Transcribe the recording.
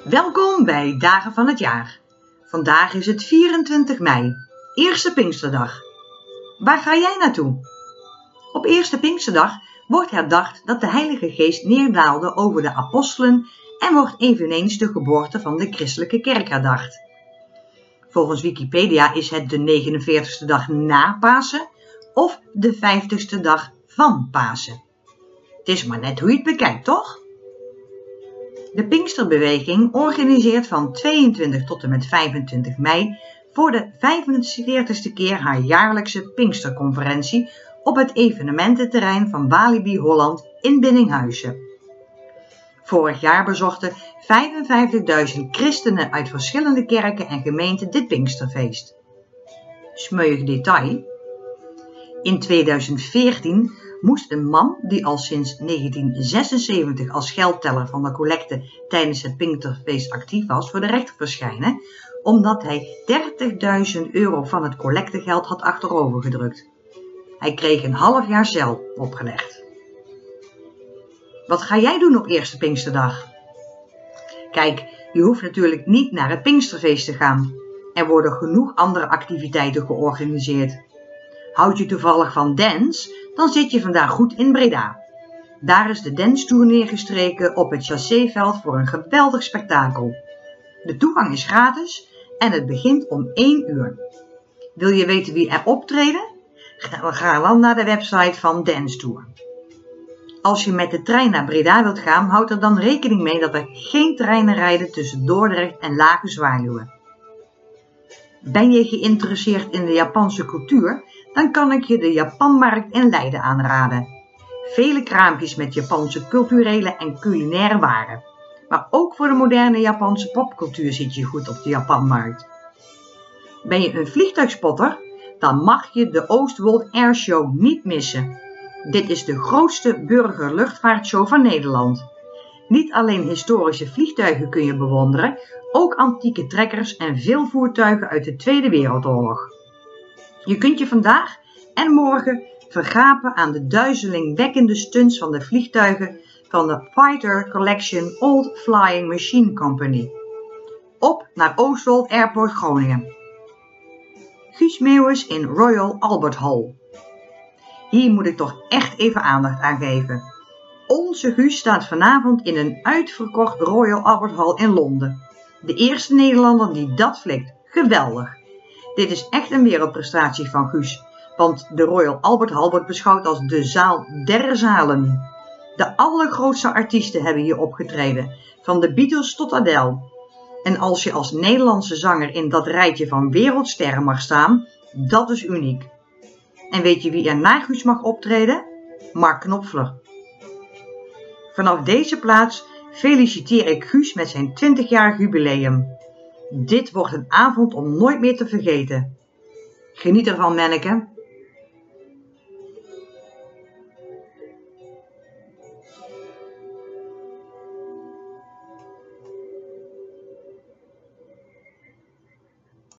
Welkom bij Dagen van het Jaar. Vandaag is het 24 mei, Eerste Pinksterdag. Waar ga jij naartoe? Op Eerste Pinksterdag wordt herdacht dat de Heilige Geest neerdaalde over de apostelen en wordt eveneens de geboorte van de christelijke kerk herdacht. Volgens Wikipedia is het de 49ste dag na Pasen of de 50ste dag van Pasen. Het is maar net hoe je het bekijkt, toch? De Pinksterbeweging organiseert van 22 tot en met 25 mei voor de 45ste keer haar jaarlijkse Pinksterconferentie op het evenemententerrein van Walibi Holland in Biddinghuizen. Vorig jaar bezochten 55.000 christenen uit verschillende kerken en gemeenten dit Pinksterfeest. Smeuig detail. In 2014 moest een man die al sinds 1976 als geldteller van de collecte tijdens het Pinksterfeest actief was voor de rechter verschijnen, omdat hij 30.000 euro van het collectegeld had achterover gedrukt. Hij kreeg een half jaar cel opgelegd. Wat ga jij doen op Eerste Pinksterdag? Kijk, je hoeft natuurlijk niet naar het Pinksterfeest te gaan. Er worden genoeg andere activiteiten georganiseerd. Houd je toevallig van dance, dan zit je vandaag goed in Breda. Daar is de Dance-tour neergestreken op het Chasséveld voor een geweldig spektakel. De toegang is gratis en het begint om 1 uur. Wil je weten wie er optreden? Ga dan naar de website van Dance-tour. Als je met de trein naar Breda wilt gaan, houd er dan rekening mee dat er geen treinen rijden tussen Dordrecht en Lage Zwaluwen. Ben je geïnteresseerd in de Japanse cultuur? Dan kan ik je de Japanmarkt in Leiden aanraden. Vele kraampjes met Japanse culturele en culinaire waren. Maar ook voor de moderne Japanse popcultuur zit je goed op de Japanmarkt. Ben je een vliegtuigspotter? Dan mag je de Oostwold Airshow niet missen. Dit is de grootste burgerluchtvaartshow van Nederland. Niet alleen historische vliegtuigen kun je bewonderen, ook antieke trekkers en veel voertuigen uit de Tweede Wereldoorlog. Je kunt je vandaag en morgen vergapen aan de duizelingwekkende stunts van de vliegtuigen van de Fighter Collection Old Flying Machine Company. Op naar Oostwold Airport Groningen. Guus Meeuwis in Royal Albert Hall. Hier moet ik toch echt even aandacht aan geven. Onze Guus staat vanavond in een uitverkocht Royal Albert Hall in Londen. De eerste Nederlander die dat flikt. Geweldig. Dit is echt een wereldprestatie van Guus, want de Royal Albert Hall wordt beschouwd als de zaal der zalen. De allergrootste artiesten hebben hier opgetreden, van de Beatles tot Adele. En als je als Nederlandse zanger in dat rijtje van wereldsterren mag staan, dat is uniek. En weet je wie er na Guus mag optreden? Mark Knopfler. Vanaf deze plaats feliciteer ik Guus met zijn 20-jarig jubileum. Dit wordt een avond om nooit meer te vergeten. Geniet ervan, manneke.